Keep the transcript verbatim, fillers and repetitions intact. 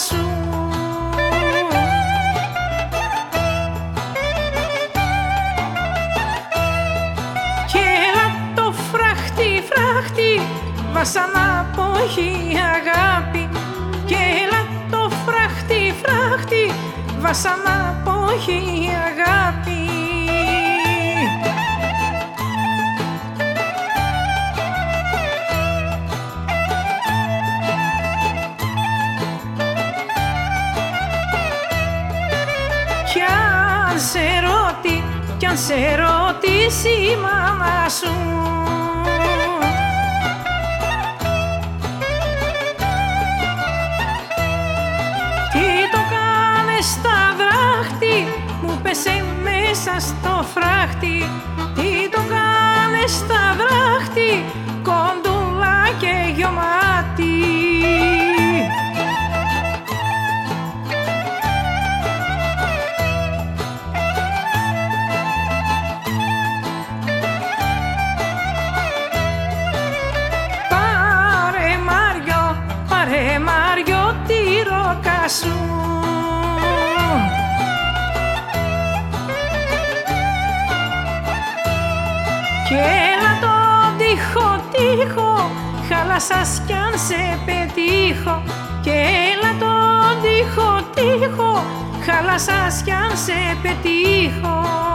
σου. Κι έλα το φράχτη, φράχτη, βασανά πόχη αγάπη. Κι έλα το φράχτη, φράχτη, βασανά πόχη αγάπη. Κι αν σε ρώτη, κι αν σε ρωτήσει η μάνα σου, τι το κάνες στα δράχτη, μου πέσε μέσα στο φράχτη. Τι το κάνες στα δράχτη, κοντούλα και γιωμάτι. Πάρε Μάριο τη ρόκα σου, κι έλα τον τοίχο, τοίχο, χάλασας κι αν σε πετύχω. Κι έλα τον τοίχο, τοίχο, χάλασας κι αν σε πετύχω.